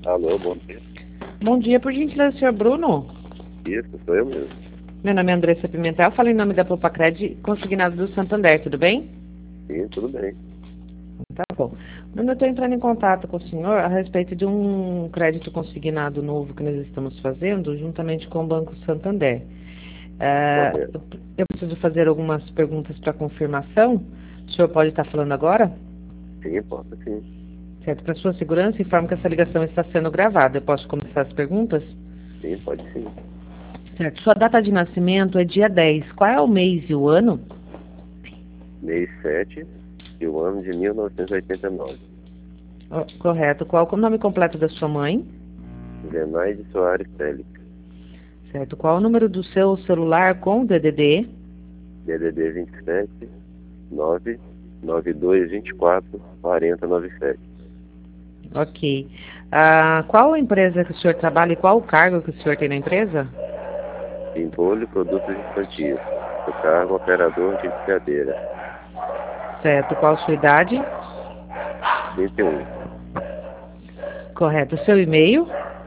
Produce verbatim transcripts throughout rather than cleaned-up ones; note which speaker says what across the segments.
Speaker 1: Alô, bom dia.
Speaker 2: Bom dia, por gentileza, senhor Bruno.
Speaker 1: Isso, sou eu mesmo.
Speaker 2: Meu nome é Andressa Pimentel, falo em nome da Popacred, consignado do Santander, tudo bem?
Speaker 1: Sim, tudo bem.
Speaker 2: Tá bom. Bruno, eu estou entrando em contato com o senhor a respeito de um crédito consignado novo que nós estamos fazendo, juntamente com o Banco Santander. É,
Speaker 1: Correto.
Speaker 2: eu eu preciso fazer algumas perguntas para confirmação. O senhor pode estar falando agora?
Speaker 1: Sim, posso sim.
Speaker 2: Certo, para sua segurança, informo que essa ligação está sendo gravada. Eu posso começar as perguntas?
Speaker 1: Sim, pode sim.
Speaker 2: Certo. Sua data de nascimento é dia dez. Qual é o mês e o ano?
Speaker 1: Mês sete e o ano de mil novecentos e oitenta e nove.
Speaker 2: Oh, correto. Qual é o nome completo da sua mãe?
Speaker 1: Zenaide Soares Félix.
Speaker 2: Certo. Qual é o número do seu celular com D D D?
Speaker 1: D D D vinte e sete, nove nove dois vinte e quatro, quarenta noventa e sete.
Speaker 2: Ok. Ah, qual a empresa que o senhor trabalha e qual o cargo que o senhor tem na empresa?
Speaker 1: Pimpolho Produtos Infantis. O cargo operador de empilhadeira.
Speaker 2: Certo. Qual a sua idade?
Speaker 1: trinta e um.
Speaker 2: Correto. Seu e-mail?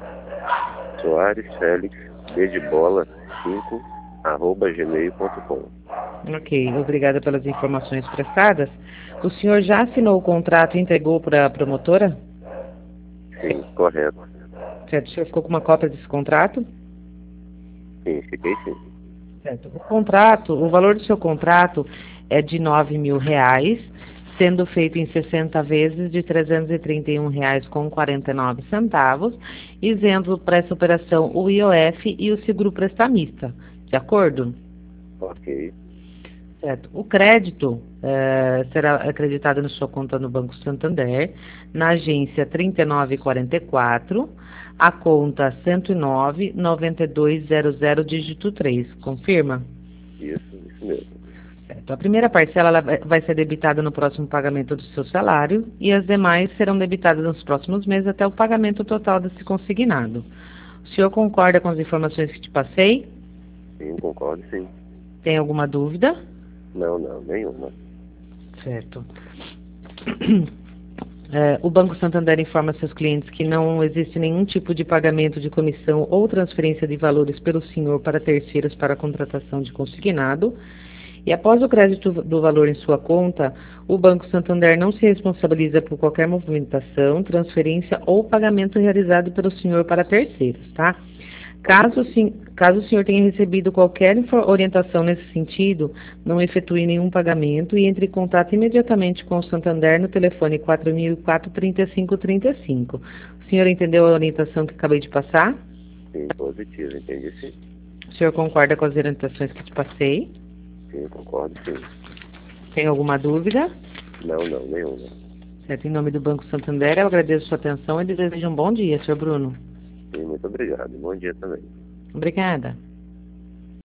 Speaker 1: Soares Félix, B de bola, cinco, arroba gmail ponto com.
Speaker 2: Ok. Obrigada pelas informações prestadas. O senhor já assinou o contrato e entregou para a promotora?
Speaker 1: Sim, correto.
Speaker 2: Certo. O senhor ficou com uma cópia desse contrato?
Speaker 1: Sim, fiquei sim.
Speaker 2: Certo. O contrato, o valor do seu contrato é de nove mil reais, sendo feito em sessenta vezes de trezentos e trinta e um reais com quarenta e nove centavos, isento para essa operação o I O F e o seguro prestamista. De acordo?
Speaker 1: Ok.
Speaker 2: Certo. O crédito eh, será acreditado na sua conta no Banco Santander, na agência trinta e nove quarenta e quatro, a conta cento e nove, noventa e dois zero zero, dígito três. Confirma?
Speaker 1: Isso, isso mesmo.
Speaker 2: Certo. A primeira parcela ela vai vai ser debitada no próximo pagamento do seu salário e as demais serão debitadas nos próximos meses até o pagamento total desse consignado. O senhor concorda com as informações que te passei?
Speaker 1: Sim, concordo, sim.
Speaker 2: Tem alguma dúvida?
Speaker 1: Não, não, nenhuma.
Speaker 2: Certo. É, o Banco Santander informa seus clientes que não existe nenhum tipo de pagamento de comissão ou transferência de valores pelo senhor para terceiros para a contratação de consignado. E após o crédito do valor em sua conta, o Banco Santander não se responsabiliza por qualquer movimentação, transferência ou pagamento realizado pelo senhor para terceiros, tá? Caso, sim, caso o senhor tenha recebido qualquer orientação nesse sentido, não efetue nenhum pagamento e entre em contato imediatamente com o Santander no telefone quatro mil e quatro, trinta e cinco trinta e cinco. O senhor entendeu a orientação que acabei de passar?
Speaker 1: Sim, positivo, entendi sim.
Speaker 2: O senhor concorda com as orientações que te passei?
Speaker 1: Sim, concordo sim.
Speaker 2: Tem alguma dúvida?
Speaker 1: Não, não, nenhuma.
Speaker 2: Certo, em nome do Banco Santander, eu agradeço a sua atenção e desejo um bom dia, senhor Bruno.
Speaker 1: Sim, muito obrigado. Bom dia também.
Speaker 2: Obrigada.